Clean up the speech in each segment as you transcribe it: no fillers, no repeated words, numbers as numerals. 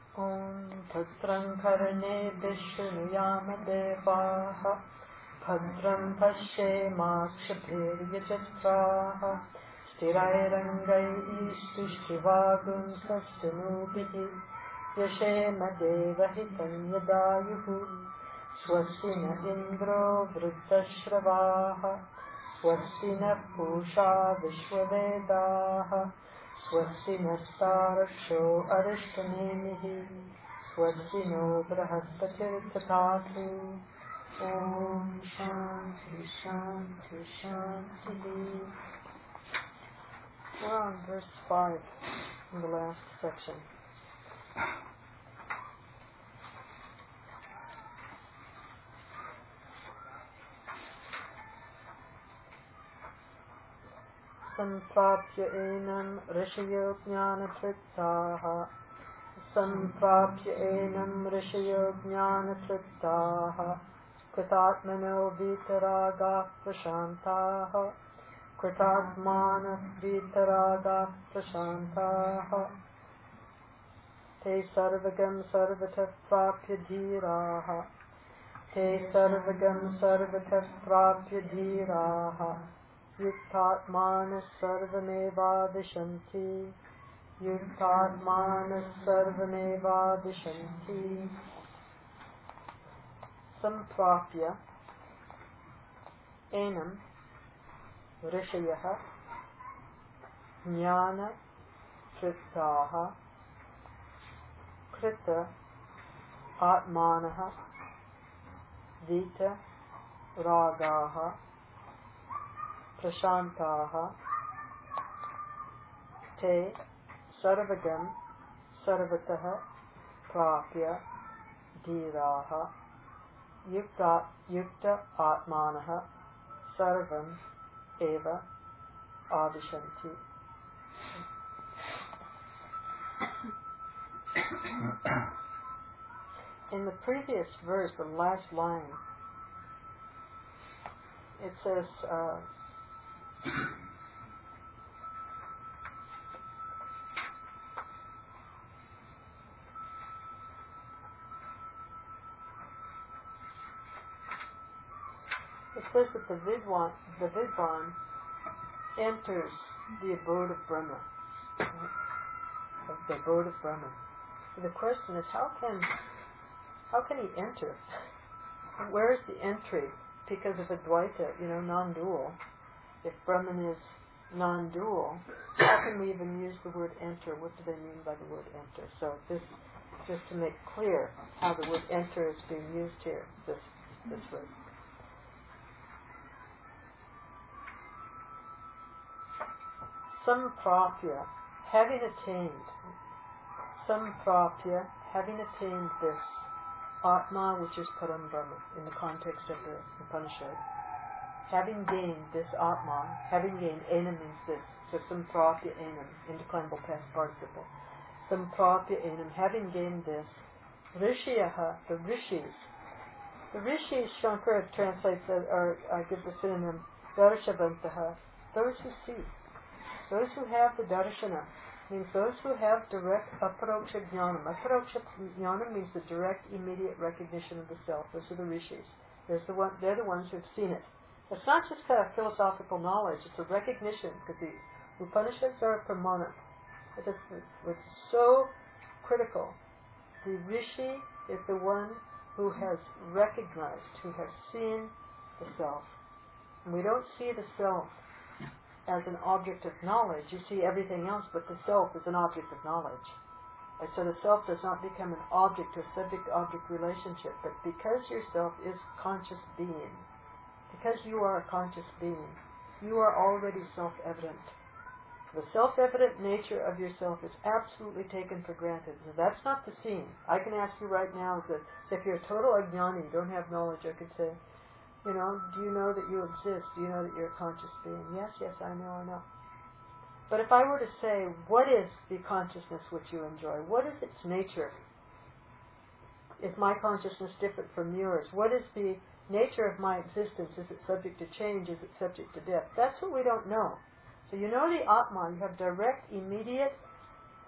Om Bhadram Karane Vishnuyaama Devaha Bhadram Pashyemakshabhiryajatraha Sthirairangai Srishtivagum Sastanubihi Yashema Devahitam Yadayuhu Swasti na Indro Vruddashravaha Swasti na Pusha Vishwavedaha Swasti nastaraksho arishtanemihi Swasti no brahaspatirdhatu Om Shanti Shanti Shanti. We're on verse 5 in the last section. Samprapya enam rishayo jnanatriptaha Samprapya enam rishayo jnanatriptaha Kritatmano vitaraga prashantaha Kritatmana vitaraga prashantaha Te sarvagam sarvatah prapya dhiraha Te sarvagam sarvatah prapya dhiraha Yuktatmanas sarvameva vishanti Yuktatmanas sarvameva vishanti. Samprapya enam rishayaha jnana triptaha krita atmanaha vita ragaha prashantaha te sarvagam sarvataha prapya dhiraha yukta atmanaha sarvam eva avishanti. In the previous verse, the last line, it says that the Vidwan enters the abode of Brahma. The abode of Brahma. So the question is, how can he enter? Where is the entry? Because of Advaita, non-dual. If Brahman is non-dual, how can we even use the word enter? What do they mean by the word enter? So this, just to make clear how the word enter is being used here, this word. Samprapya, having attained this Atma, which is Param Brahma, in the context of the Upanishad, having gained this Atma, enam means this, so Samprapya enam, indeclinable past participle. Samprapya enam, having gained this, Rishiyaha, the rishis, Shankara translates or gives the synonym, Darshavantaha, those who see. Those who have the darshana means those who have direct aparoksha jnanam. Aparoksha jnanam means the direct, immediate recognition of the self. Those are the rishis. They're the ones who've seen it. It's not just a philosophical knowledge, it's a recognition, because the Upanishads are a pramana. It's so critical. The rishi is the one who has recognized, who has seen the self. And we don't see the self as an object of knowledge. You see everything else, but the self is an object of knowledge. And so the self does not become an object or subject-object relationship, but because yourself is conscious being, because you are a conscious being, you are already self-evident. The self-evident nature of yourself is absolutely taken for granted. So that's not the scene. I can ask you right now, if you're a total ajnani, you don't have knowledge, I could say, do you know that you exist? Do you know that you're a conscious being? Yes, I know. But if I were to say, what is the consciousness which you enjoy? What is its nature? Is my consciousness different from yours? What is the nature of my existence? Is it subject to change? Is it subject to death? That's what we don't know. So the Atman, you have direct, immediate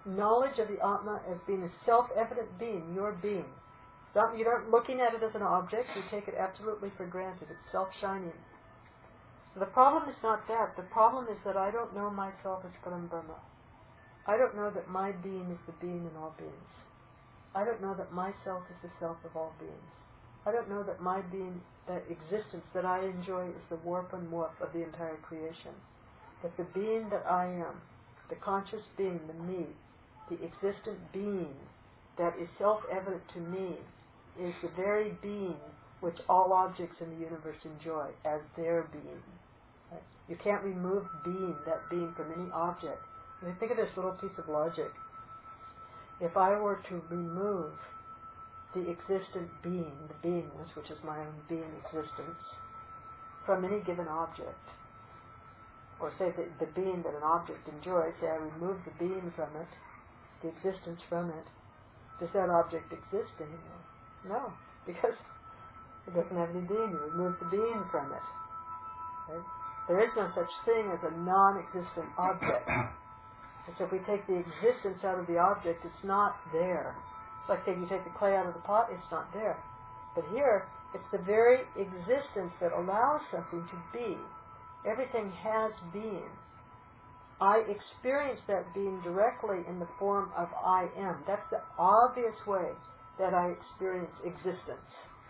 knowledge of the Atma as being a self-evident being, your being. You aren't looking at it as an object, you take it absolutely for granted. It's self-shining. The problem is not that. The problem is that I don't know myself as Param Brahma. I don't know that my being is the being in all beings. I don't know that myself is the self of all beings. I don't know that my being, that existence that I enjoy, is the warp and woof of the entire creation. That the being that I am, the conscious being, the me, the existent being that is self-evident to me, is the very being which all objects in the universe enjoy as their being. Right? You can't remove being, that being, from any object. If you think of this little piece of logic, if I were to remove the existent being, the beingness, which is my own being existence, from any given object, or say the being that an object enjoys, say I remove the being from it, the existence from it, does that object exist anymore? No, because it doesn't have any being. You remove the being from it. Right? There is no such thing as a non-existent object. And so if we take the existence out of the object, it's not there. It's like you take the clay out of the pot, it's not there. But here, it's the very existence that allows something to be. Everything has being. I experience that being directly in the form of I am. That's the obvious way that I experience existence,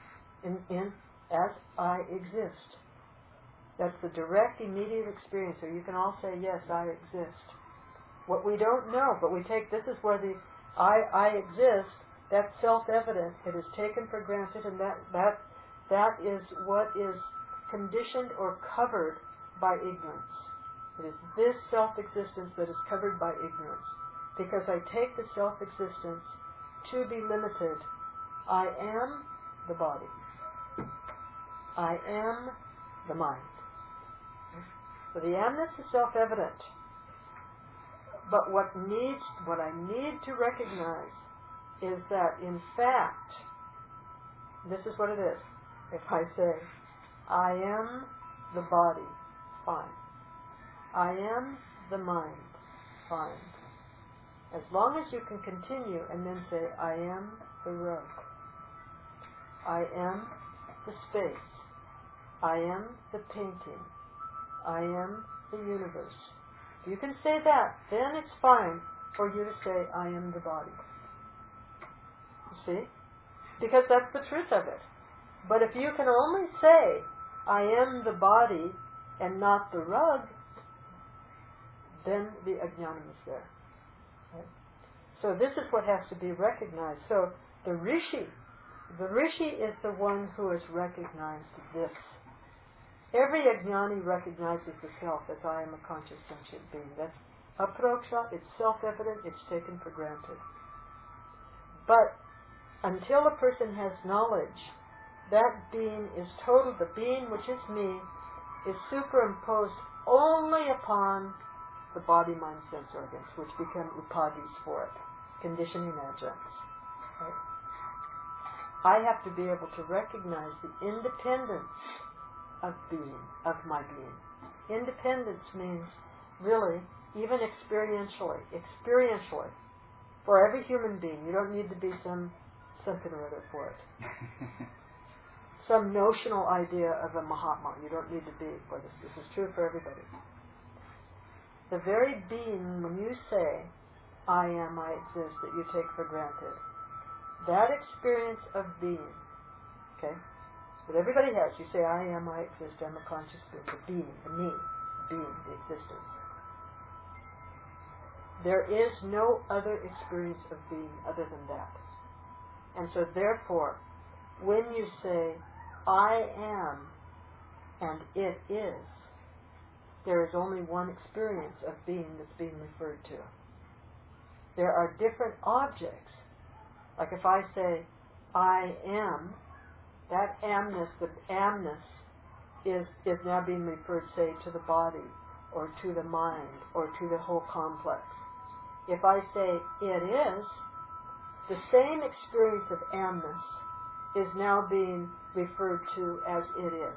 as I exist. That's the direct, immediate experience. Or you can all say, yes, I exist. What we don't know, but we take, this is where the I exist, that's self-evident. It is taken for granted, and that is what is conditioned or covered by ignorance. It is this self-existence that is covered by ignorance. Because I take the self-existence to be limited. I am the body. I am the mind. So the amness is self-evident. But what I need to recognize is that, in fact, this is what it is. If I say, I am the body, fine. I am the mind, fine. As long as you can continue and then say, I am the rug. I am the space. I am the painting. I am the universe. If you can say that, then it's fine for you to say, I am the body. You see? Because that's the truth of it. But if you can only say, I am the body and not the rug, then the ajnanam is there. Right? So this is what has to be recognized. So the rishi is the one who has recognized this. Every ajnani recognizes the self as I am a conscious sentient being. That's aproksha, it's self-evident, it's taken for granted. But until a person has knowledge, that being is total, the being which is me, is superimposed only upon the body, mind, sense organs, which become upadhis for it, conditioning adjuncts. Right? I have to be able to recognize the independence of being, of my being. Independence means, really, even experientially. For every human being, you don't need to be something or other for it. Some notional idea of a Mahatma, you don't need to be for this. This is true for everybody. The very being, when you say, I am, I exist, that you take for granted, that experience of being, okay, that everybody has, you say, I am, I exist, I'm a conscious being, the being, the me, being, the existence. There is no other experience of being other than that. And so therefore, when you say, I am, and it is, there is only one experience of being that's being referred to. There are different objects. Like if I say, I am, that amness, the amness is now being referred, say, to the body, or to the mind, or to the whole complex. If I say, it is, the same experience of amness is now being referred to as it is.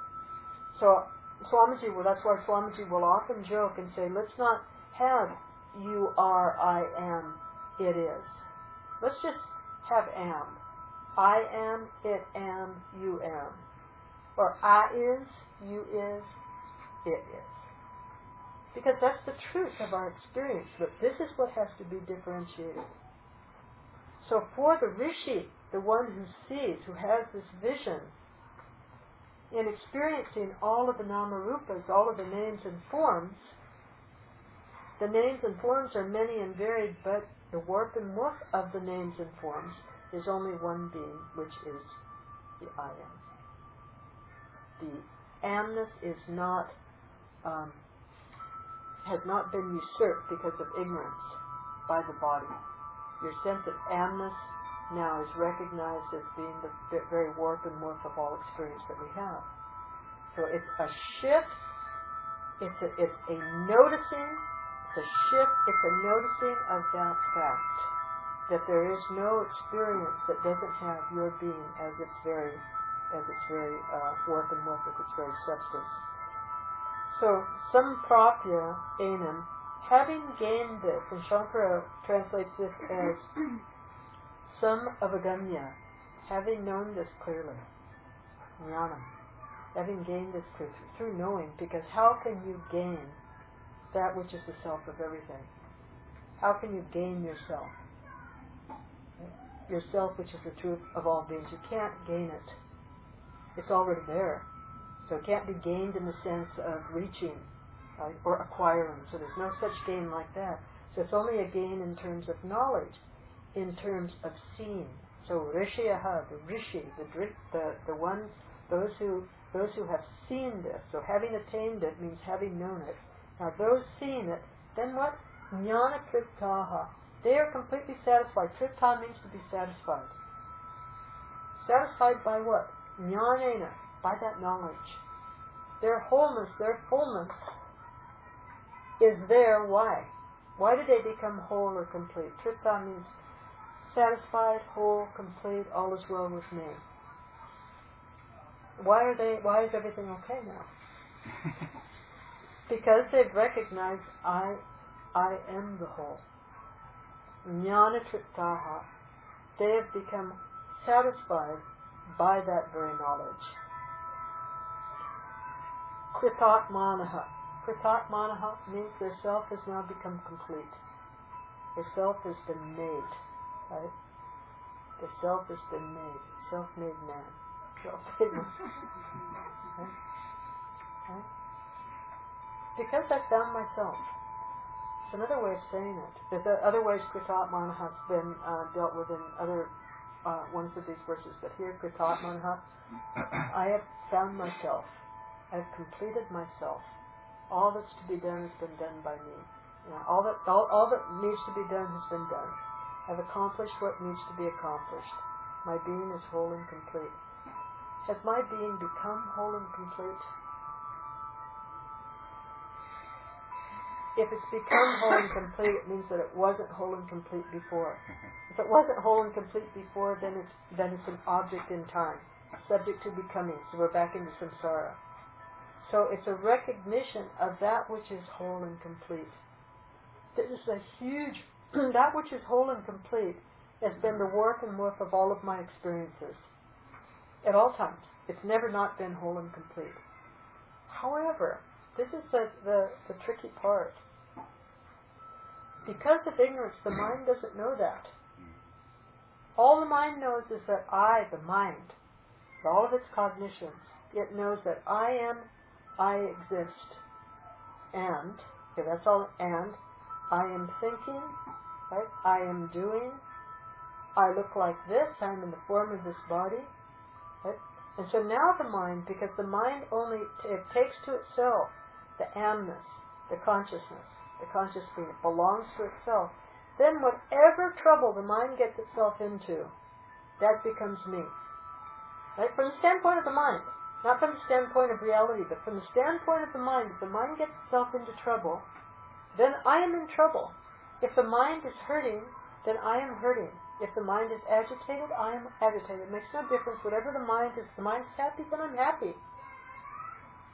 So Swamiji, that's why Swamiji will often joke and say, let's not have you are, I am, it is. Let's just have am. I am, it am, you am. Or I is, you is, it is. Because that's the truth of our experience, but this is what has to be differentiated. So for the Rishi, the one who sees, who has this vision, in experiencing all of the Nama-rupas, all of the names and forms, the names and forms are many and varied, but the warp and woof of the names and forms is only one being, which is the I am. The amness is not, has not been usurped because of ignorance by the body. Your sense of amness now is recognized as being the very warp and woof of all experience that we have. So it's a shift, it's a noticing, it's a shift, it's a noticing of that fact, that there is no experience that doesn't have your being as its very warp and woof, as its very substance. So, samprapya enam, having gained this, and Shankara translates this as some avagamya, having known this clearly, jnana, having gained this clearly, through knowing, because how can you gain that which is the self of everything? How can you gain yourself? Yourself, which is the truth of all beings. You can't gain it. It's already there. So it can't be gained in the sense of reaching or acquiring. So there's no such gain like that. So it's only a gain in terms of knowledge, in terms of seeing. So rishiyaha, the rishi, the ones, those who have seen this. So having attained it means having known it. Now those seeing it, then what? Jnana triptaha. They are completely satisfied. Tripta means to be satisfied. Satisfied by what? Jnanena, by that knowledge. Their fullness is there. Why? Why did they become whole or complete? Tripta means satisfied, whole, complete, all is well with me. Why is everything okay now? Because they've recognized I am the whole. Jnana triptaha. They have become satisfied by that very knowledge. Kritatmanaha. Kritatmanaha means their self has now become complete. Their self has been made. Right? The self has been made. Self-made man. Self-made man. Right? Right? Because I found myself. It's another way of saying it. There's other ways Kritatmanaha has been dealt with in other ones of these verses, but here Kritatmanaha, I have found myself. I have completed myself. All that's to be done has been done by me. All that needs to be done has been done. I've accomplished what needs to be accomplished. My being is whole and complete. Has my being become whole and complete? If it's become whole and complete, it means that it wasn't whole and complete before. If it wasn't whole and complete before, then it's an object in time, subject to becoming. So we're back into samsara. So it's a recognition of that which is whole and complete. This is a huge, that which is whole and complete has been the warp and woof of all of my experiences. At all times. It's never not been whole and complete. However, this is the tricky part. Because of ignorance, the mind doesn't know that. All the mind knows is that I, the mind, with all of its cognitions, it knows that I am, I exist, and, okay, that's all, and, I am thinking, right, I am doing, I look like this, I'm in the form of this body, right, and so now the mind, because the mind only, it takes to itself the amness, the consciousness, the conscious being, it belongs to itself, then whatever trouble the mind gets itself into, that becomes me. Right? From the standpoint of the mind, not from the standpoint of reality, but from the standpoint of the mind, if the mind gets itself into trouble, then I am in trouble. If the mind is hurting, then I am hurting. If the mind is agitated, I am agitated. It makes no difference. Whatever the mind is, if the mind is happy, then I'm happy. You know?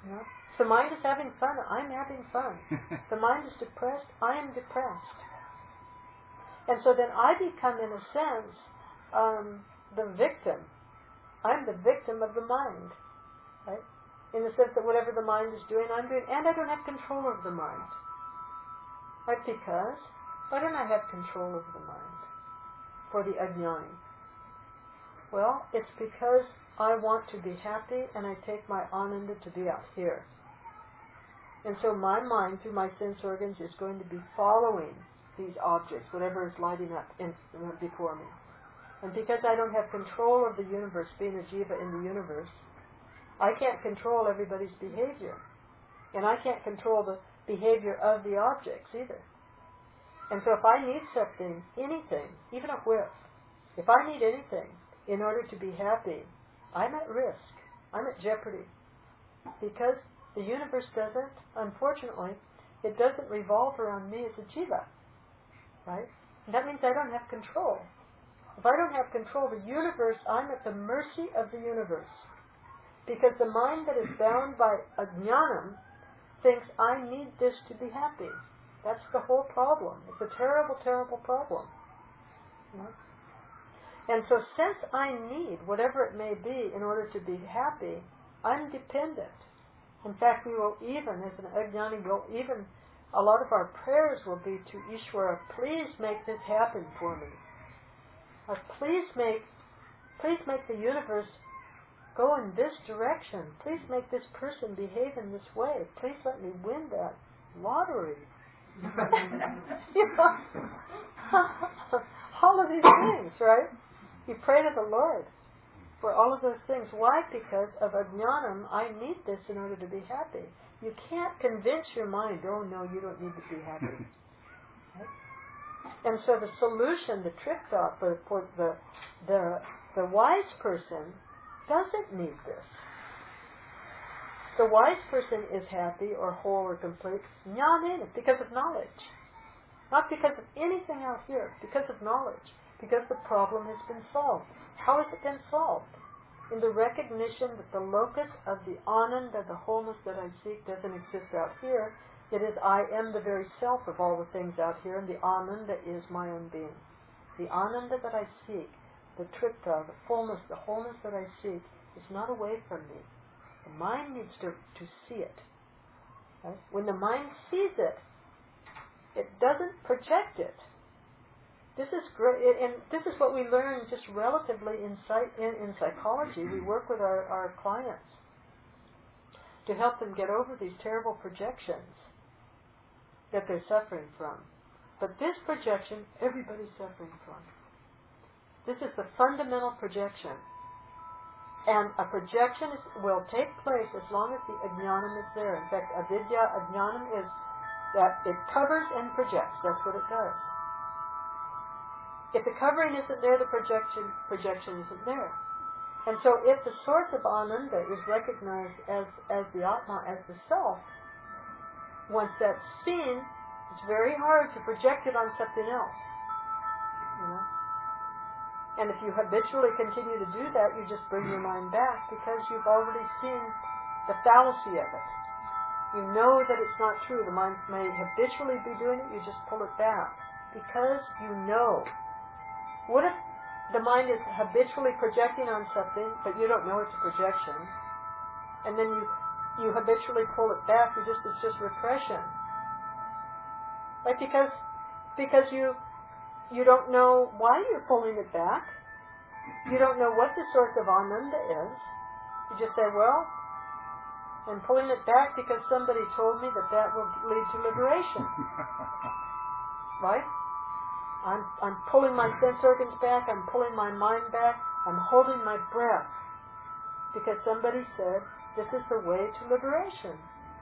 If the mind is having fun, I'm having fun. If the mind is depressed, I am depressed. And so then I become, in a sense, the victim. I'm the victim of the mind, right? In the sense that whatever the mind is doing, I'm doing, and I don't have control over the mind. Right? Because, why don't I have control over the mind? For the ajnani. Well, it's because I want to be happy and I take my ananda to be out here. And so my mind, through my sense organs, is going to be following these objects, whatever is lighting up before me. And because I don't have control of the universe, being a jiva in the universe, I can't control everybody's behavior. And I can't control the behavior of the objects either. And so if I need something, anything, even a whiff, if I need anything in order to be happy, I'm at risk. I'm at jeopardy. Because the universe doesn't, unfortunately, it doesn't revolve around me as a jiva. Right? And that means I don't have control. If I don't have control of the universe, I'm at the mercy of the universe. Because the mind that is bound by ajnanam thinks I need this to be happy. That's the whole problem. It's a terrible, terrible problem. You know? And so since I need whatever it may be in order to be happy, I'm dependent. In fact, we will even, as an ajnani, a lot of our prayers will be to Ishvara, please make this happen for me. Or please make the universe go in this direction. Please make this person behave in this way. Please let me win that lottery. You know, all of these things, right? You pray to the Lord for all of those things. Why? Because of ajnanam, I need this in order to be happy. You can't convince your mind, oh no, you don't need to be happy. Right? And so the solution, the trick thought for the wise person doesn't need this. The wise person is happy or whole or complete, jnanena, because of knowledge. Not because of anything out here, because of knowledge. Because the problem has been solved. How has it been solved? In the recognition that the locus of the ananda, the wholeness that I seek, doesn't exist out here. It is I am the very self of all the things out here, and the ananda is my own being. The ananda that I seek, the tripta, the fullness, the wholeness that I seek, is not away from me. The mind needs to see it. Right? When the mind sees it, it doesn't project it. This is great, and this is what we learn just relatively in psychology. We work with our clients to help them get over these terrible projections that they're suffering from. But this projection, everybody's suffering from. This is the fundamental projection. And a projection will take place as long as the ajnanam is there. In fact, avidya, ajnanam is that it covers and projects. That's what it does. If the covering isn't there, the projection isn't there. And so if the source of ananda is recognized as the atma, as the self, once that's seen, it's very hard to project it on something else. You know? And if you habitually continue to do that, you just bring your mind back because you've already seen the fallacy of it. You know that it's not true. The mind may habitually be doing it, you just pull it back because you know. What if the mind is habitually projecting on something, but you don't know it's a projection, and then you habitually pull it back? It's just repression, right? Because you don't know why you're pulling it back. You don't know what the source of ananda is. You just say, well, I'm pulling it back because somebody told me that will lead to liberation. Right? I'm pulling my sense organs back, I'm pulling my mind back, I'm holding my breath because somebody said this is the way to liberation.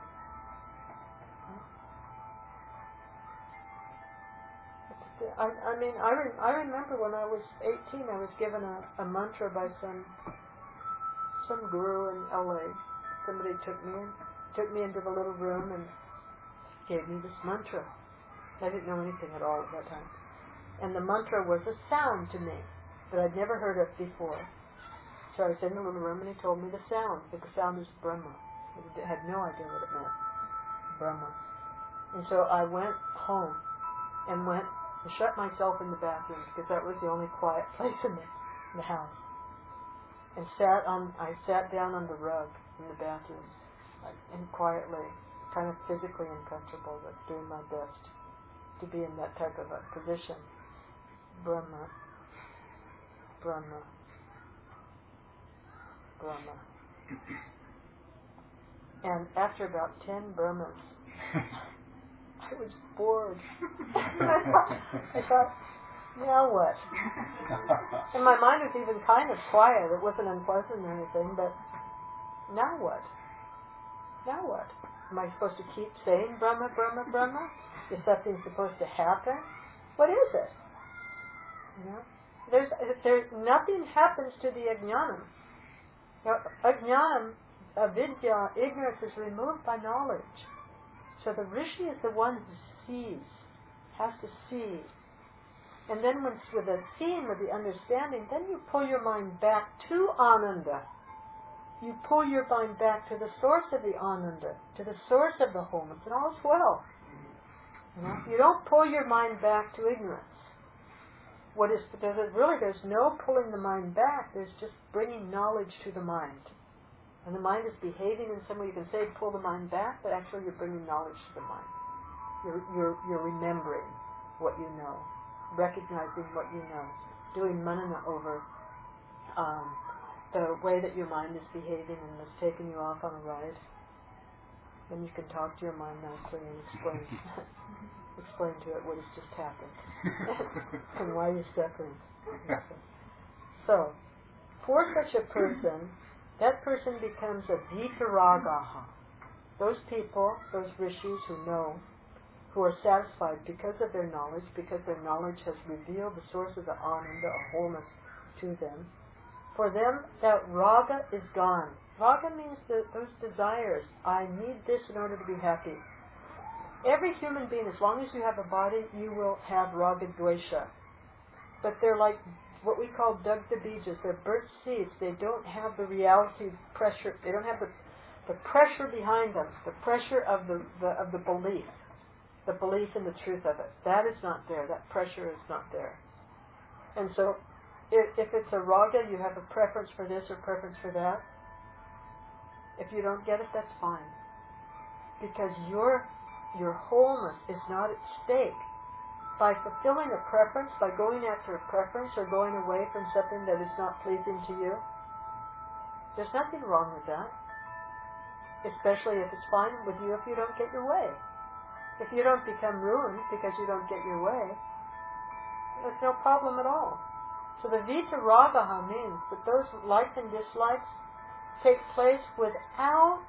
I remember when I was 18, I was given a mantra by some guru in LA. Somebody took me into the little room and gave me this mantra. I didn't know anything at all at that time. And the mantra was a sound to me that I'd never heard of before. So I was in the little room and he told me the sound, that the sound is Brahma. I had no idea what it meant, Brahma. And so I went home and shut myself in the bathroom because that was the only quiet place in the house. And I sat down on the rug in the bathroom and quietly, kind of physically uncomfortable, but doing my best to be in that type of a position. Brahma, Brahma, Brahma. And after about 10 Brahmas, I was bored. I thought, now what? And my mind was even kind of quiet. It wasn't unpleasant or anything, but now what? Now what? Am I supposed to keep saying Brahma, Brahma, Brahma? Is something supposed to happen? What is it? You know? There's nothing happens to the ajnanam. Now, ajnanam, avidya, ignorance is removed by knowledge. So the rishi is the one who sees, has to see. And then with the seeing, with the understanding, then you pull your mind back to Ananda. You pull your mind back to the source of the Ananda, to the source of the wholeness, and all's well. You don't pull your mind back to ignorance. There's no pulling the mind back, there's just bringing knowledge to the mind. And the mind is behaving in some way. You can say pull the mind back, but actually you're bringing knowledge to the mind. You're remembering what you know, recognizing what you know, doing manana over the way that your mind is behaving and is taking you off on a ride. Then you can talk to your mind nicely and explain to it what has just happened and why you're suffering. So, for such a person, that person becomes a vitaragaha. Those people, those rishis who know, who are satisfied because of their knowledge has revealed the source of the ananda, or wholeness, to them. For them, that raga is gone. Raga means those desires. I need this in order to be happy. Every human being, as long as you have a body, you will have raga dvesha. But they're like what we call dagda bijas. They're burnt seeds. They don't have the reality pressure. They don't have the pressure behind them. The pressure of the belief. The belief in the truth of it. That is not there. That pressure is not there. And so, if it's a raga, you have a preference for this or preference for that. If you don't get it, that's fine. Because your wholeness is not at stake. By fulfilling a preference, by going after a preference or going away from something that is not pleasing to you, there's nothing wrong with that. Especially if it's fine with you if you don't get your way. If you don't become ruined because you don't get your way, there's no problem at all. So the vitaragaha means that those likes and dislikes take place without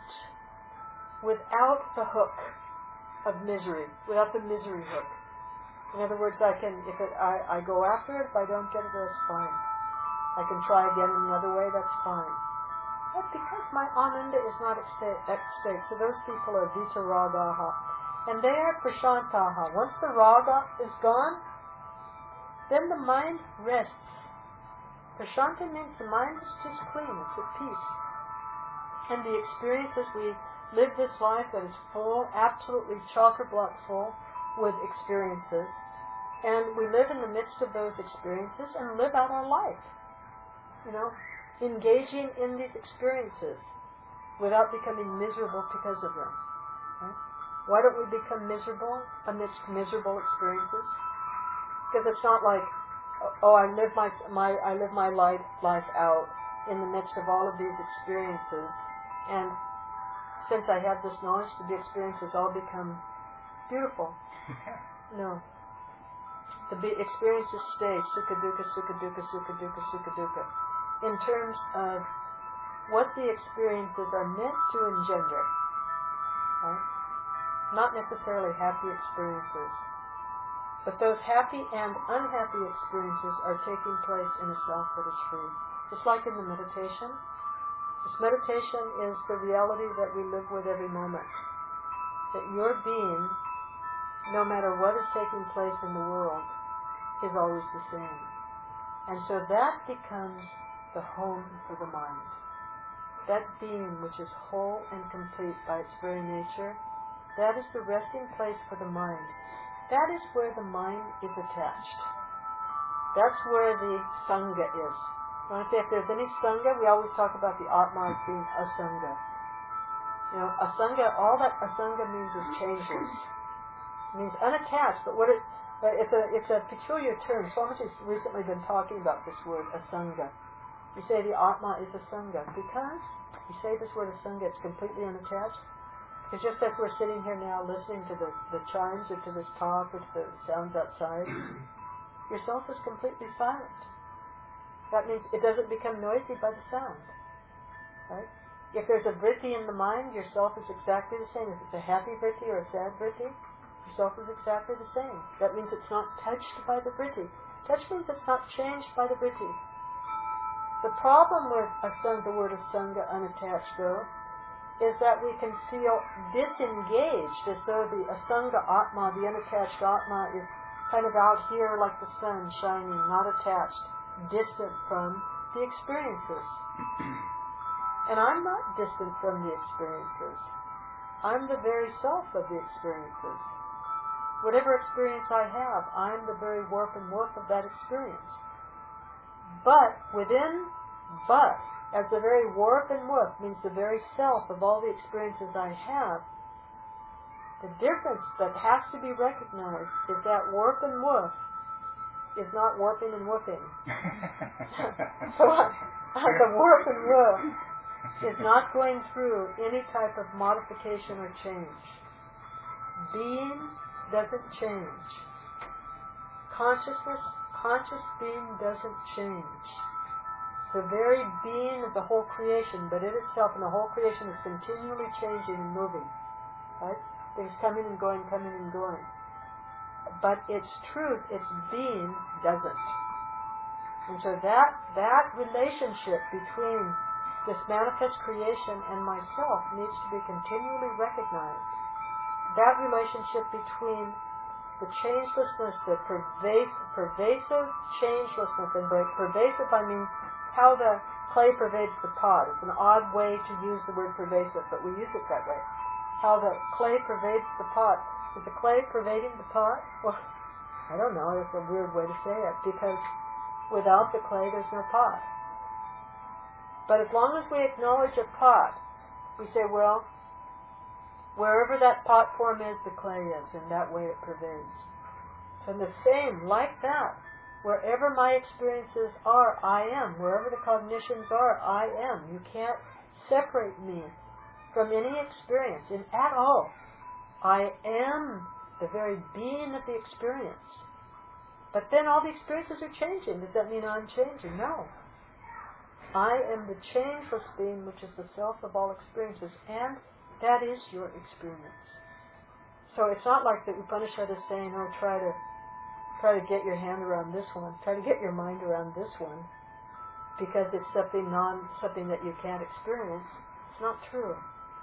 the hook of misery, without the misery hook. In other words, I go after it. If I don't get it, that's fine. I can try again in another way. That's fine. But because my ananda is not at stake, so those people are vitaragaha, and they are prashantaha. Once the raga is gone, then the mind rests. Prashanta means the mind is just clean. It's at peace. And the experiences, we live this life that is full, absolutely chock-a-block full with experiences. And we live in the midst of those experiences and live out our life. Engaging in these experiences without becoming miserable because of them. Right? Why don't we become miserable amidst miserable experiences? Because it's not like, I live my life out in the midst of all of these experiences, and since I have this knowledge, the experiences all become beautiful. No. The experiences stay sukha dukkha, sukha dukkha, sukha dukkha, sukha dukkha, in terms of what the experiences are meant to engender. Right? Not necessarily happy experiences. But those happy and unhappy experiences are taking place in a self that is free. Just like in the meditation. This meditation is the reality that we live with every moment. That your being, no matter what is taking place in the world, is always the same. And so that becomes the home for the mind. that being which is whole and complete by its very nature, that is the resting place for the mind. That is where the mind is attached. That's where the Sangha is. You want to say if there's any Sangha, we always talk about the Atma as being Asanga. You know, Asanga, all that Asanga means is changeless. It means unattached, but it's a peculiar term. Swamiji's recently been talking about this word, Asanga. We say the Atma is Asanga because we say this word Asanga, it's completely unattached. Because just as we're sitting here now listening to the chimes or to this talk or to the sounds outside, yourself is completely silent. That means it doesn't become noisy by the sound. Right? If there's a vritti in the mind, yourself is exactly the same. If it's a happy vritti or a sad vritti, yourself is exactly the same. That means it's not touched by the vritti. Touch means it's not changed by the vritti. The problem with the word asanga, unattached, though, is that we can feel disengaged, as though the asanga atma, the unattached atma, is kind of out here like the sun shining, not attached, distant from the experiences. And I'm not distant from the experiences. I'm the very self of the experiences. Whatever experience I have, I'm the very warp and woof of that experience. But as the very warp and woof means the very self of all the experiences I have, the difference that has to be recognized is that warp and woof is not warping and woofing. So the warp and woof is not going through any type of modification or change. Being doesn't change. Conscious being doesn't change. The very being of the whole creation, but it itself and the whole creation is continually changing and moving. Right? Things coming and going, coming and going. But its truth, its being, doesn't. And so that relationship between this manifest creation and myself needs to be continually recognized. That relationship between the changelessness, the pervasive changelessness, and by pervasive I mean how the clay pervades the pot. It's an odd way to use the word pervasive, but we use it that way. How the clay pervades the pot. Is the clay pervading the pot? Well, I don't know. It's a weird way to say it, because without the clay, there's no pot. But as long as we acknowledge a pot, we say, well, wherever that pot form is, the clay is, and that way it pervades. So in the same, like that, wherever my experiences are, I am. Wherever the cognitions are, I am. You can't separate me from any experience at all. I am the very being of the experience. But then all the experiences are changing. Does that mean I'm changing? No. I am the changeless being, which is the self of all experiences, and that is your experience. So it's not like the Upanishad is saying, oh, try to get your hand around this one, try to get your mind around this one, because it's something that you can't experience. It's not true.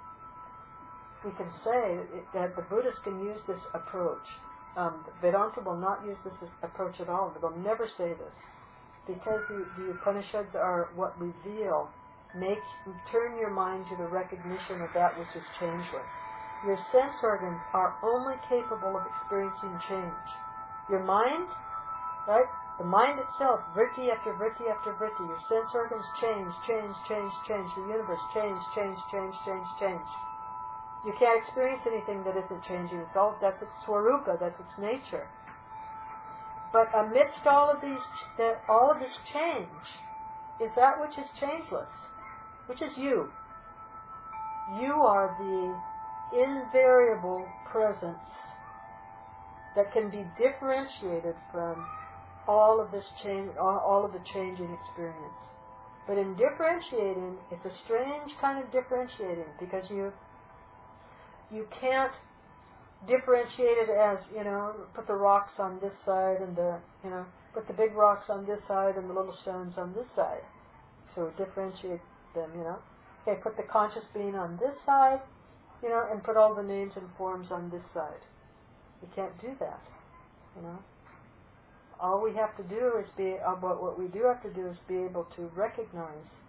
We can say that the Buddhists can use this approach. Vedanta will not use this approach at all. They will never say this. Because the Upanishads are what reveal, turn your mind to the recognition of that which is changeless. Your sense organs are only capable of experiencing change. Your mind, right? The mind itself, vritti after vritti after vritti. Your sense organs change. The universe change. You can't experience anything that isn't changing. That's its swarupa, that's its nature. But amidst all of this change is that which is changeless, which is you. You are the invariable presence that can be differentiated from all of this change, all of the changing experience. But in differentiating, it's a strange kind of differentiating, because you can't differentiate it as, put the rocks on this side and put the big rocks on this side and the little stones on this side. So differentiate them, Okay, put the conscious being on this side, and put all the names and forms on this side. You can't do that, All we have to do is what we do have to do is be able to recognize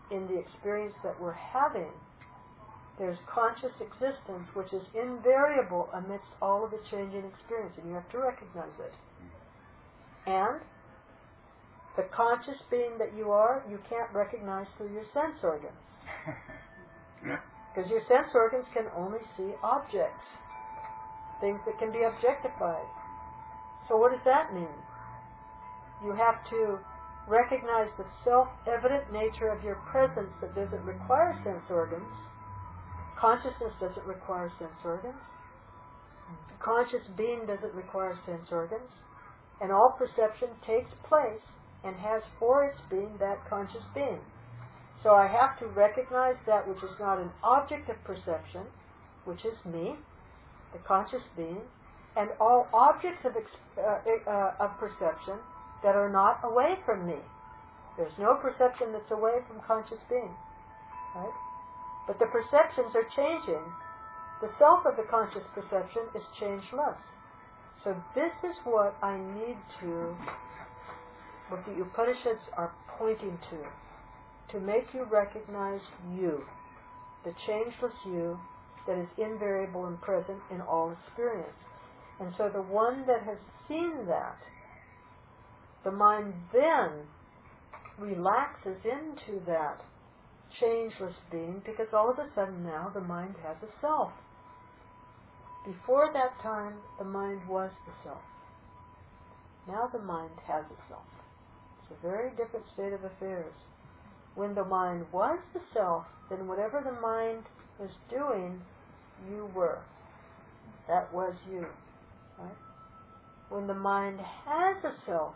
in the experience that we're having, there's conscious existence which is invariable amidst all of the changing experience, and you have to recognize it. And the conscious being that you are, you can't recognize through your sense organs. Because your sense organs can only see objects, things that can be objectified. So what does that mean? You have to recognize the self-evident nature of your presence that doesn't require sense organs. Consciousness doesn't require sense organs. Conscious being doesn't require sense organs. And all perception takes place and has for its being that conscious being. So I have to recognize that which is not an object of perception, which is me, the conscious being, and all objects of perception that are not away from me. There's no perception that's away from conscious being. Right? But the perceptions are changing. The self of the conscious perception is changeless. So this is what I need to, what the Upanishads are pointing to make you recognize you, the changeless you that is invariable and present in all experience. And so the one that has seen that, the mind then relaxes into that changeless being, because all of a sudden now the mind has a self. Before that time, the mind was the self. Now the mind has a self. It's a very different state of affairs. When the mind was the self, then whatever the mind was doing, you were. That was you. Right? When the mind has a self,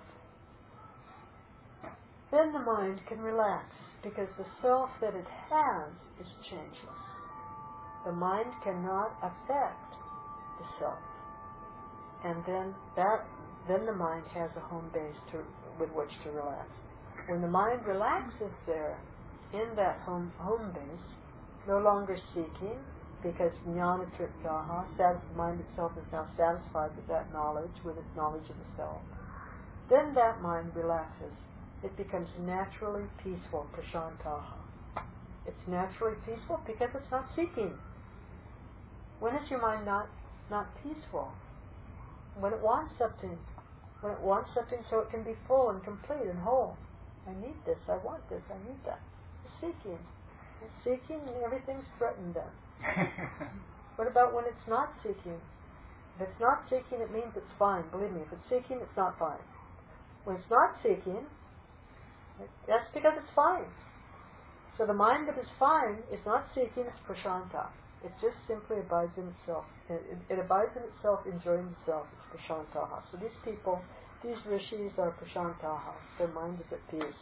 then the mind can relax, because the self that it has is changeless. The mind cannot affect the self. And then the mind has a home base with which to relax. When the mind relaxes there, in that home base, no longer seeking, because jnana triptaha, the mind itself is now satisfied with that knowledge, with its knowledge of the self, then that mind relaxes. It becomes naturally peaceful, prashantaha. It's naturally peaceful because it's not seeking. When is your mind not peaceful? When it wants something. When it wants something so it can be full and complete and whole. I need this, I want this, I need that. It's seeking. It's seeking and everything's threatened then. What about when it's not seeking? If it's not seeking, it means it's fine. Believe me, if it's seeking, it's not fine. When it's not seeking, that's because it's fine. So the mind that is fine is not seeking, it's prashanta. It just simply abides in itself. It abides in itself, enjoying itself. It's prashantaha. So these people, these rishis are prashantaha. Their mind is at peace.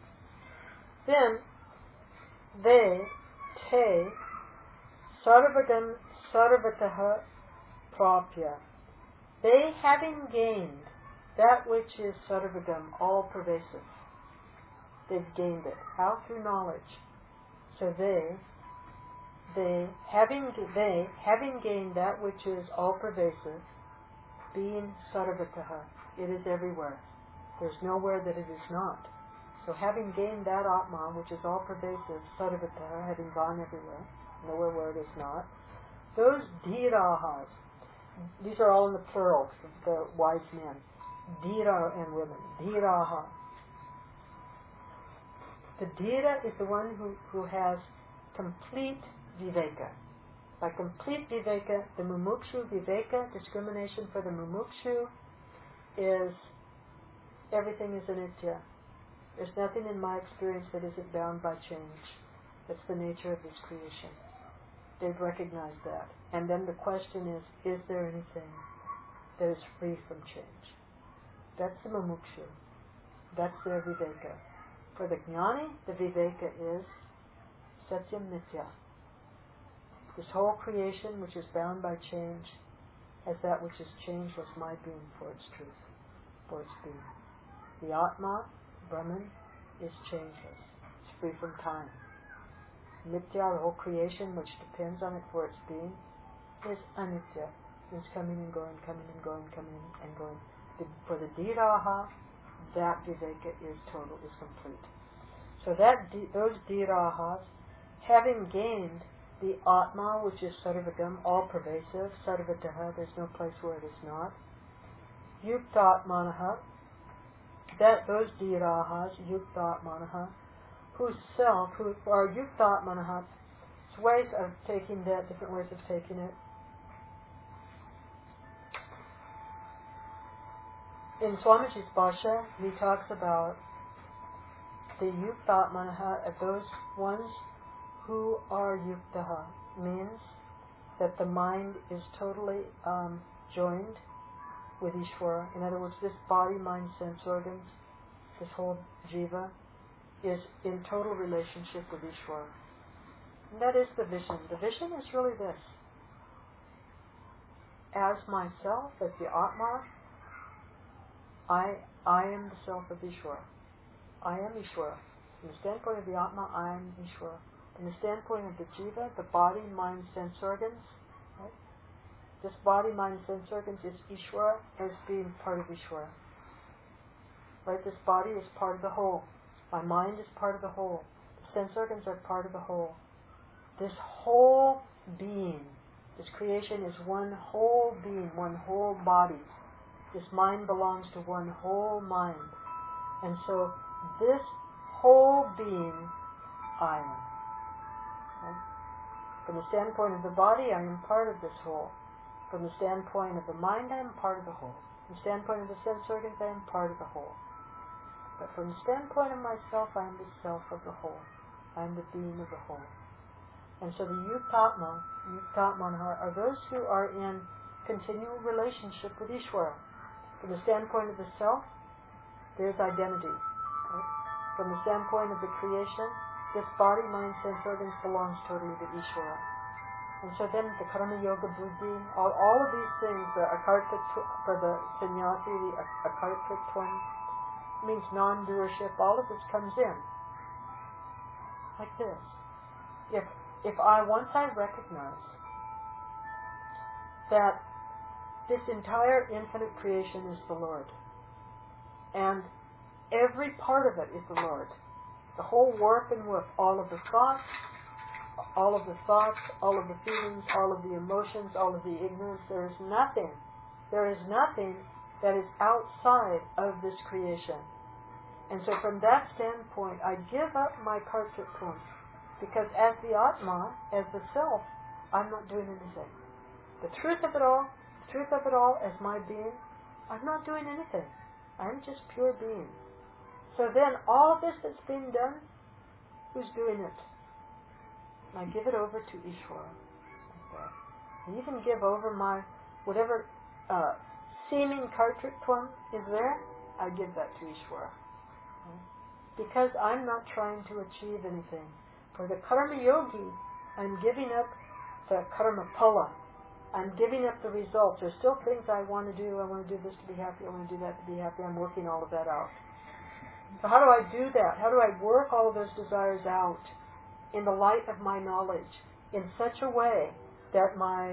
Then, they, te, sarvagam sarvataha prapya. They, having gained that which is sarvagam, all pervasive, they've gained it. How? Through knowledge. So they having gained that which is all pervasive, being sarvataha, it is everywhere. There's nowhere that it is not. So having gained that Atma, which is all pervasive, sarvataha, having gone everywhere, nowhere where it is not, those dhirahas, these are all in the plural, the wise men, dhira and women, dhiraha. The dhira is the one who has complete viveka. By complete viveka, the mumukshu viveka, discrimination for the mumukshu, is everything is anitya. There's nothing in my experience that isn't bound by change. That's the nature of this creation. They've recognized that. And then the question is there anything that is free from change? That's the mumukshu. That's their viveka. For the jnani, the viveka is satyam nitya. This whole creation, which is bound by change, has that which is changeless, my being, for its truth, for its being. The Atma, Brahman, is changeless. It's free from time. Nitya, the whole creation, which depends on it for its being, is anitya. It's coming and going, coming and going, coming and going. For the dhiraha, that viveka is total, is complete. So those dhirahas, having gained the Atma, which is sarvagam, all-pervasive, sarvataha, there's no place where it is not, yuktatmanaha, those dhirahas, yuktatmanaha, whose self, who are yuktatmanaha, ways of taking that, different ways of taking it. In Swamiji's Bhasha, he talks about the yuktatmanaha, those ones who are yuktaha, means that the mind is totally joined with Ishvara. In other words, this body, mind, sense organs, this whole jiva, is in total relationship with Ishvara. And that is the vision. The vision is really this. As myself, as the Atma, I am the self of Ishvara. I am Ishvara. From the standpoint of the Atma, I am Ishvara. From the standpoint of the jiva, the body, mind, sense organs, right? This body, mind, sense organs is Ishvara as being part of Ishvara. Right? This body is part of the whole. My mind is part of the whole. The sense organs are part of the whole. This whole being, this creation is one whole being, one whole body. This mind belongs to one whole mind. And so this whole being, I am. Okay? From the standpoint of the body, I am part of this whole. From the standpoint of the mind, I am part of the whole. From the standpoint of the sense organs, I am part of the whole. But from the standpoint of myself, I am the self of the whole. I am the being of the whole. And so the yuktatmanaha, are those who are in continual relationship with Ishvara. From the standpoint of the self, there's identity. Right? From the standpoint of the creation, this body, mind, sense organs belongs totally to Ishvara. And so then the karma yoga buddhi, all of these things, for the sannyasi, the akartritvam, means non-doership, all of this comes in. Like this. Once I recognize that this entire infinite creation is the Lord, and every part of it is the Lord, the whole warp and woof, all of the thoughts, all of the feelings, all of the emotions, all of the ignorance, there is nothing that is outside of this creation. And so from that standpoint, I give up my kartrutvam, because as the Atma, as the self, I'm not doing anything. The truth of it all, as my being, I'm not doing anything. I'm just pure being. So then all of this that's being done, who's doing it? And I give it over to Ishvara. Okay. I even give over my, whatever seeming kartrutvam is there, I give that to Ishvara. Okay. Because I'm not trying to achieve anything. For the karma yogi, I'm giving up the karma phala. I'm giving up the results. There's still things I want to do. I want to do this to be happy. I want to do that to be happy. I'm working all of that out. So how do I do that? How do I work all of those desires out in the light of my knowledge in such a way that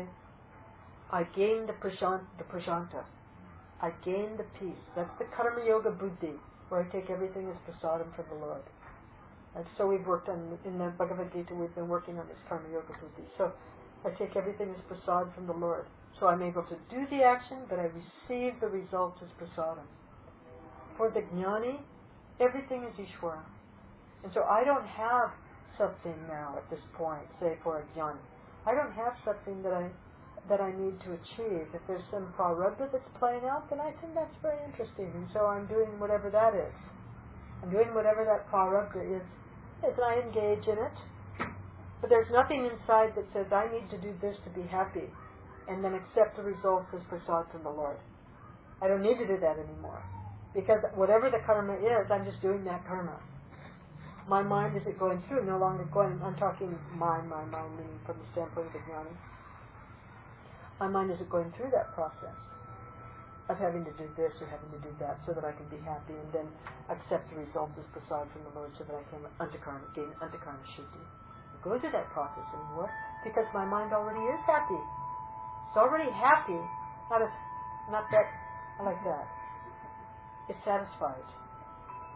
I gain the prajanta. I gain the peace. That's the karma yoga buddhi, where I take everything as prasadam from the Lord. And so we've worked on, in the Bhagavad Gita, we've been working on this karma yoga buddhi. So I take everything as prasad from the Lord. So I'm able to do the action, but I receive the results as prasadam. For the jnani, everything is Ishvara. And so I don't have something now at this point, say for a jnani. I don't have something that I need to achieve. If there's some prarabdha that's playing out, then I think that's very interesting. And so I'm doing whatever that is. I'm doing whatever that prarabdha is, and I engage in it. But there's nothing inside that says I need to do this to be happy and then accept the results as prasad from the Lord. I don't need to do that anymore. Because whatever the karma is, I'm just doing that karma. My mind isn't going through, no longer going, I'm talking my mind meaning from the standpoint of the jnani. My mind isn't going through that process of having to do this or having to do that so that I can be happy and then accept the results as prasad from the Lord so that I can gain antakarna shuddhi. I go through that process anymore because my mind already is happy. It's already happy. Not that, I like that. It's satisfied.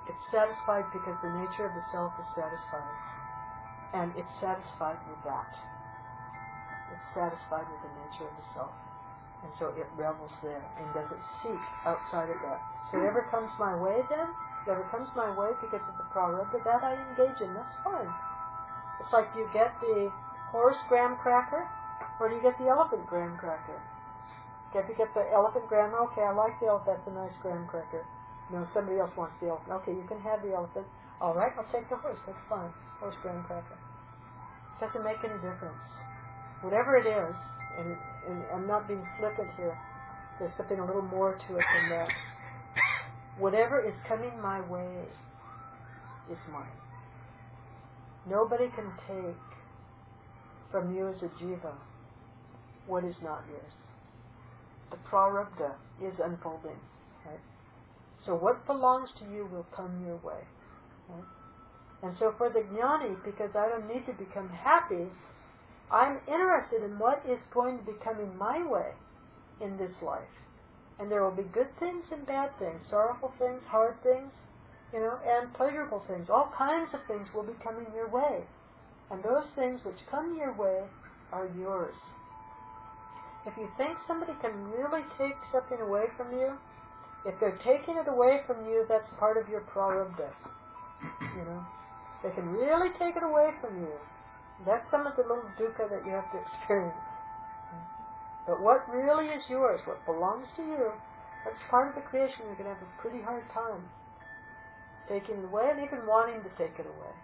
It's satisfied because the nature of the self is satisfied. And it's satisfied with that. It's satisfied with the nature of the self. And so it revels there and doesn't seek outside of that. So whatever comes my way then, whatever comes my way because of the prarabdha, that I engage in, that's fine. It's like, do you get the horse graham cracker or do you get the elephant graham cracker? If you get the elephant graham, okay, I like the elephant, that's a nice graham cracker. No, somebody else wants the elephant. Okay, you can have the elephant. All right, I'll take the horse, that's fine. Horse graham cracker. Doesn't make any difference. Whatever it is, and I'm not being flippant here, there's something a little more to it than that. Whatever is coming my way is mine. Nobody can take from you as a jiva what is not yours. The prarabdha is unfolding. Right? So what belongs to you will come your way. Right? And so for the jnani, because I don't need to become happy, I'm interested in what is going to be coming my way in this life. And there will be good things and bad things, sorrowful things, hard things, and pleasurable things. All kinds of things will be coming your way. And those things which come your way are yours. If you think somebody can really take something away from you, if they're taking it away from you, that's part of your prarabdha. They can really take it away from you. That's some of the little dukkha that you have to experience. But what really is yours, what belongs to you, that's part of the creation. You're going to have a pretty hard time taking it away and even wanting to take it away.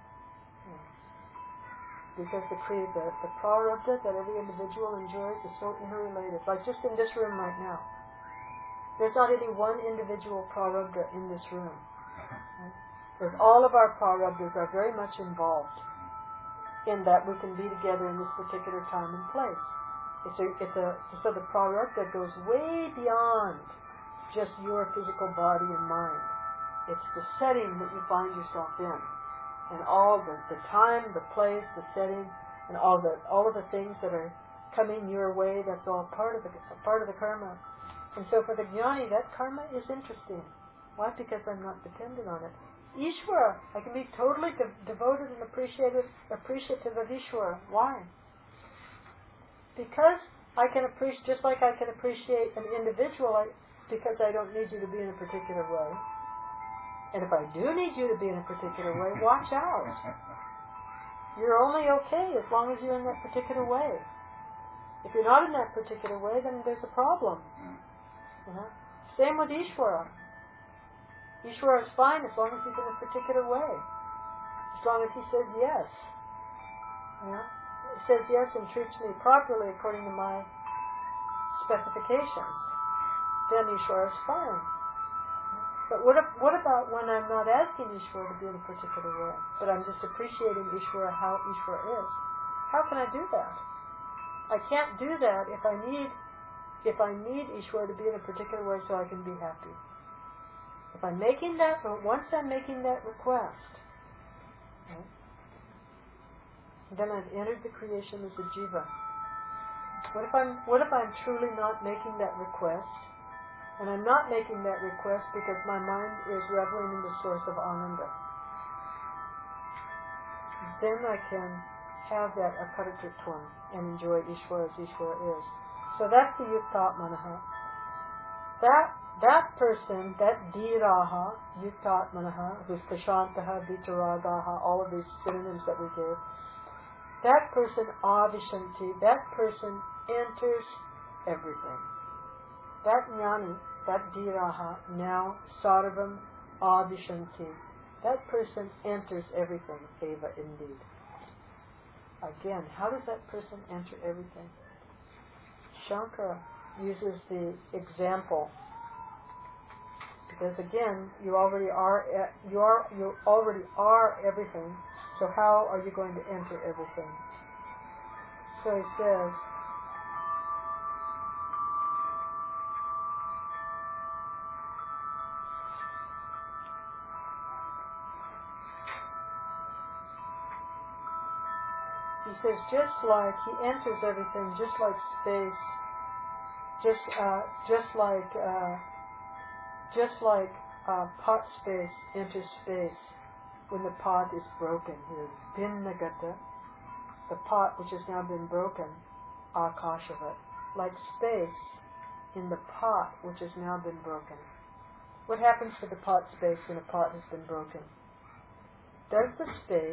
Because the prarabdha that every individual enjoys is so interrelated. Like just in this room right now. There's not any one individual prarabdha in this room. Right? Because all of our prarabdhas are very much involved in that we can be together in this particular time and place. So the prarabdha goes way beyond just your physical body and mind. It's the setting that you find yourself in. And all the time, the place, the setting, and all of the things that are coming your way, that's all part of the karma. And so for the jnani, that karma is interesting. Why? Because I'm not dependent on it. Ishvara, I can be totally devoted and appreciative of Ishvara. Why? Because I can appreciate, just like I can appreciate an individual, because I don't need you to be in a particular way. And if I do need you to be in a particular way, watch out. You're only okay as long as you're in that particular way. If you're not in that particular way, then there's a problem. Same with Ishvara. Ishvara is fine as long as he's in a particular way. As long as he says yes. He says yes and treats me properly according to my specifications. Then Ishvara is fine. But what about when I'm not asking Ishvara to be in a particular way, but I'm just appreciating Ishvara, how Ishvara is? How can I do that? I can't do that if I need Ishvara to be in a particular way so I can be happy. If I'm making that, or once I'm making that request, then I've entered the creation as a jiva. What if I'm truly not making that request? And I'm not making that request because my mind is reveling in the source of Ananda. Then I can have that aparicitvam and enjoy Ishvara as Ishvara is. So that's the yuktatmanaha. That person, that dhiraha, yuktatmanaha, who's prashantaha, vitaragaha, all of these synonyms that we gave, that person avishanti, that person enters everything. That jnani, that dhiraha, now sarvam avishanti, that person enters everything, eva indeed. Again, how does that person enter everything? Shankara uses the example because again, you already are everything. So how are you going to enter everything? So he says, just like he enters everything, just like space, just like pot space enters space when the pot is broken. Here, Bhinnagata, the pot which has now been broken, Akashavat, like space in the pot which has now been broken. What happens to the pot space when a pot has been broken? Does the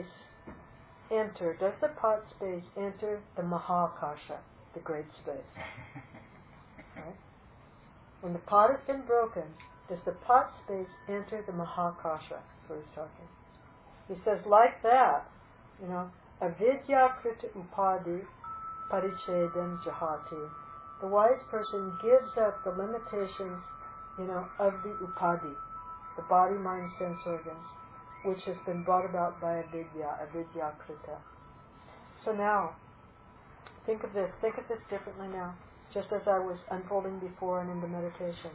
pot space enter the Mahakasha, the great space? Right? When the pot has been broken, does the pot space enter the Mahakasha? That's what he's talking. He says, like that, avidya krita upadi parichedam jahati. The wise person gives up the limitations, of the upadi, the body, mind, sense organs, which has been brought about by avidya krita. So now, think of this differently now, just as I was unfolding before and in the meditation.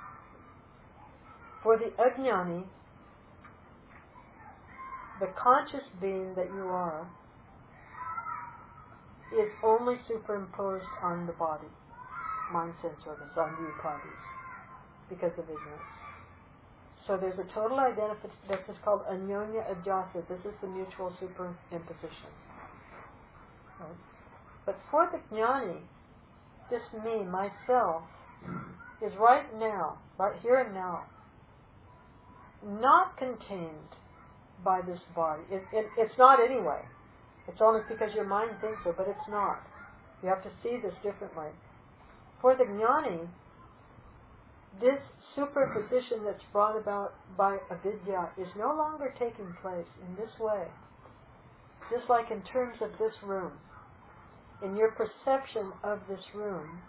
For the ajnani, the conscious being that you are is only superimposed on the body, mind, sense organs, on the upadis, because of ignorance. So there's a total identification. This is called anyonya adhyasa. This is the mutual superimposition. Right? But for the jnani, this me, myself, is right now, right here and now, not contained by this body. It's not anyway. It's only because your mind thinks so, but it's not. You have to see this differently. For the jnani, this superposition that's brought about by avidya is no longer taking place in this way. Just like in terms of this room. In your perception of this room,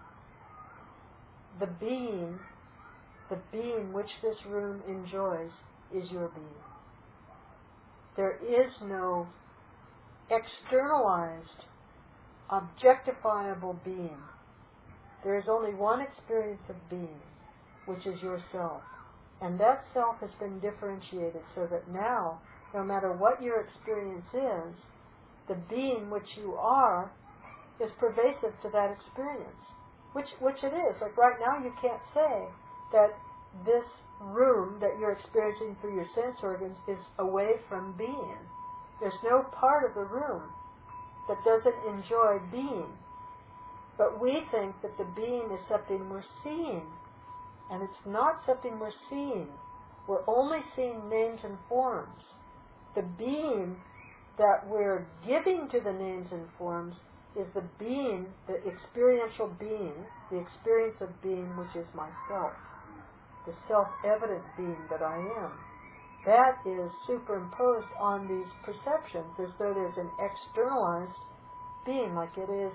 the being which this room enjoys is your being. There is no externalized, objectifiable being. There is only one experience of being, which is yourself. And that self has been differentiated so that now, no matter what your experience is, the being which you are is pervasive to that experience, which it is. Like right now you can't say that this room that you're experiencing through your sense organs is away from being. There's no part of the room that doesn't enjoy being. But we think that the being is something we're seeing. And it's not something we're seeing. We're only seeing names and forms. The being that we're giving to the names and forms is the being, the experiential being, the experience of being which is myself. The self-evident being that I am. That is superimposed on these perceptions as though there's an externalized being, like it is.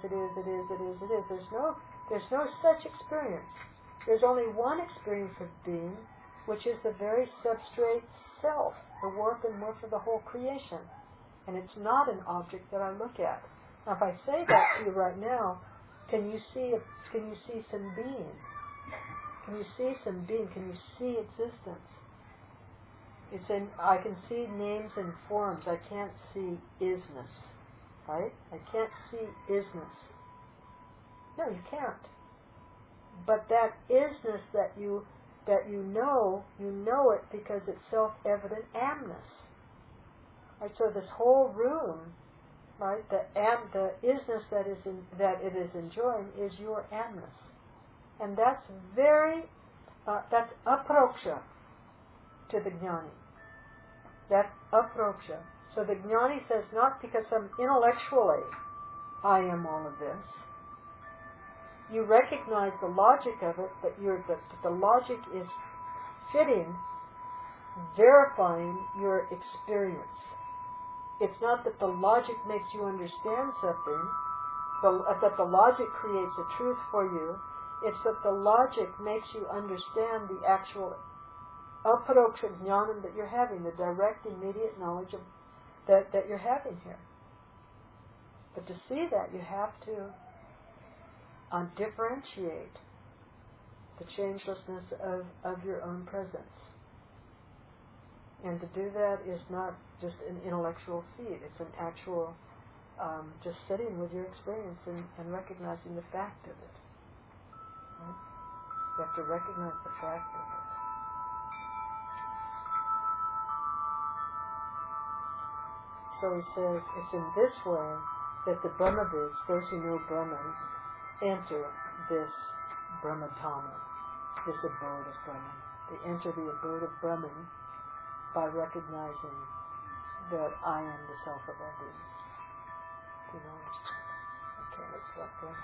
There's no such experience. There's only one experience of being, which is the very substrate self, the warp and woof of the whole creation. And it's not an object that I look at. Now, if I say that to you right now, can you see some being? Can you see some being? Can you see existence? I can see names and forms. I can't see isness. Right? I can't see isness. No, you can't. But that isness that you know it because it's self-evident amness. Right? So this whole room, right? The isness that it is enjoying is your amness, and that's that's aproksha to the jnani. That's aproksha. So the jnani says, not because intellectually I am all of this. You recognize the logic of it, but the logic is fitting, verifying your experience. It's not that the logic makes you understand something, that the logic creates a truth for you. It's that the logic makes you understand the actual aparoksha jnanam that you're having, the direct, immediate knowledge of that you're having here. But to see that, you have to differentiate the changelessness of your own presence. And to do that is not just an intellectual feat, it's an actual just sitting with your experience and recognizing the fact of it. Right? You have to recognize the fact of it. So he says it's in this way that the Brahmavids, those who know Brahman, enter this Brahmatama, this abode of Brahman. They enter the abode of Brahman by recognizing that I am the self of all beings. You know? Okay, let's stop there.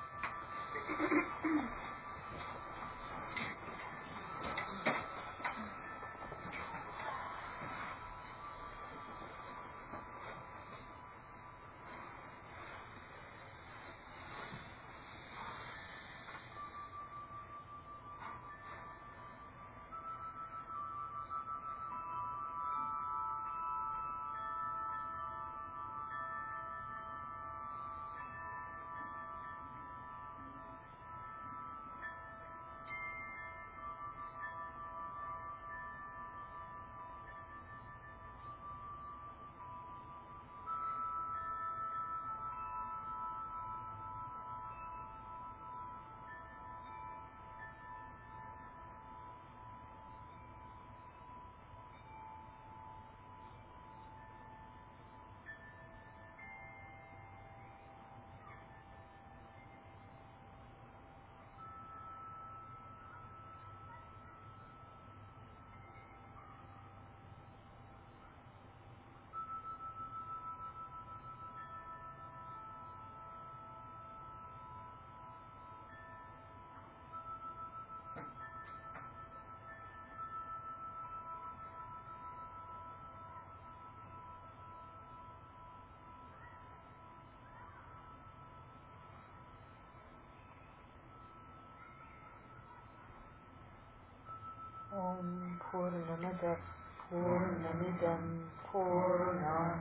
Om Purnamada Purnamidam Purnam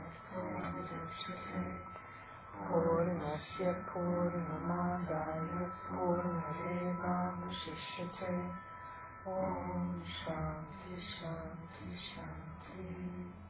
Purnasya Purnamadaya Purnamevamshishyate. Om Shanti Shanti Shanti.